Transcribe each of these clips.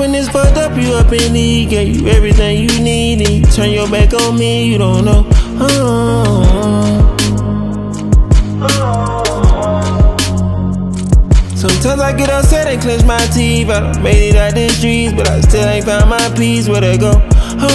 when it's fucked up, you up in need. Gave you everything you need, and you turn your back on me, you don't know. Sometimes I get upset and clench my teeth. I done made it out the streets, but I still ain't found my peace. Where'd I go?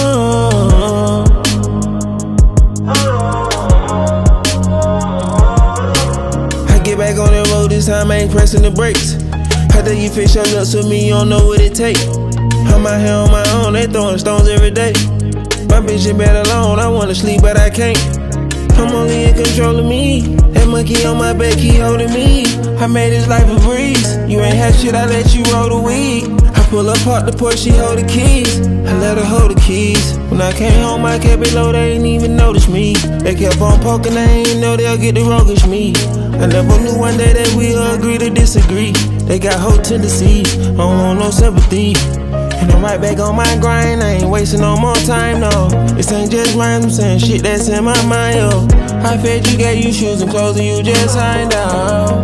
I get back on the road, this time I ain't pressing the brakes. How do you fix your nuts with me? You don't know what it takes. I'm out here on my own, they throwing stones every day. My bitch in bed alone, I wanna sleep but I can't. I'm only in control of me. That monkey on my back, he holding me. I made his life a breeze. You ain't had shit, I let you roll the weed. I pull up, park the Porsche, she hold the keys. I let her hold the keys. When I came home, I kept it low, they ain't even notice me. They kept on poking, they ain't know they'll get the roguish me. I never knew one day that we'll agree to disagree. They got whole tendencies, I don't want no sympathy. And I'm right back on my grind, I ain't wasting no more time, no. This ain't just rhymes, I'm saying shit that's in my mind, yo. I fed you, gave you shoes and clothes, and you just signed out.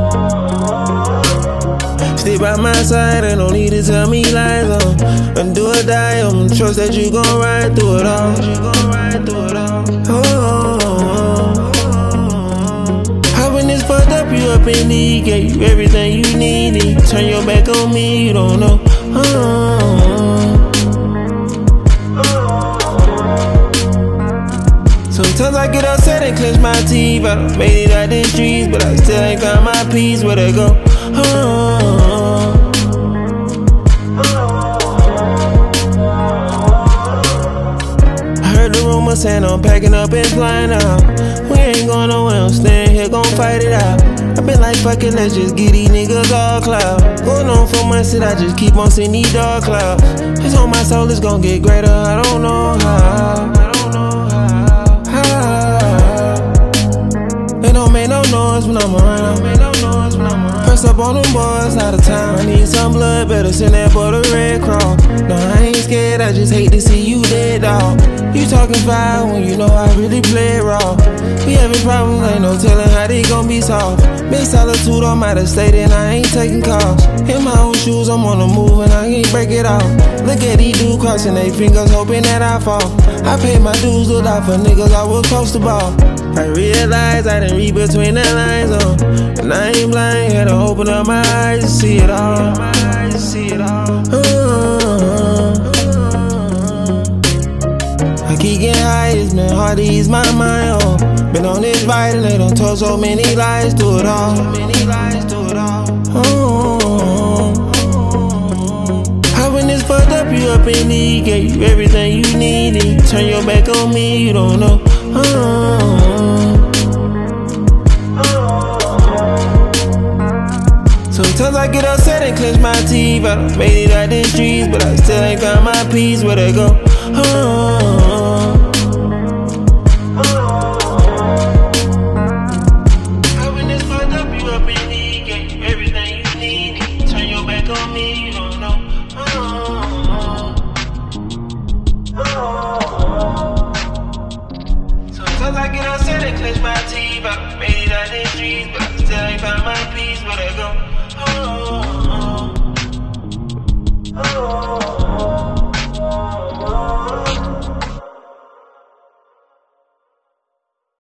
Stay by my side, and don't need to tell me lies, and do or die, I'm trust that you gon' ride through it all. How when it's fucked up, you up in need, gave you everything you need, and you turn your back on me, you don't know. Sometimes I get upset and clench my teeth. I done made it out the streets, but I still ain't found my peace. Where'd I go? I heard the rumor saying I'm packing up and flying out. We ain't going nowhere, I'm staying here, gon' fight it out. I been like, fuck it, let's just get these niggas all cloud. Going on for months that I just keep on seeing these dark clouds. It's on my soul, it's gon' get greater, I don't know how. They don't make no noise when I'm around. Press up on them boys out of town. I need some blood, better send that boy the Red Cross. No, I ain't scared, I just hate to see you dead, dawg. You talking foul when you know I really play it raw. We having problems, ain't no telling how they gon' be solved. Big solitude, I'm out of state and I ain't taking calls. In my own shoes, I'm on the move and I can't break it off. Look at these dudes crossing their fingers, hoping that I fall. I paid my dues, looked out for niggas, I was close to ball. I realized I didn't read between the lines, and I ain't blind, had to open up my eyes to see it all. I keep getting high, it's been hard to ease my mind, Been on this ride and they done told so many lies through it all. How when it's fucked up, you up in need, gave you everything you need, and you turn your back on me, you don't know. Sometimes I get upset and clench my teeth. I done made it out the streets, but I still ain't found my peace. Where'd I go? How when it's fucked up, you up in need, gave you everything you need, and you turn your back on me, you don't know. Sometimes I get upset and clench my teeth. I done made it out the streets.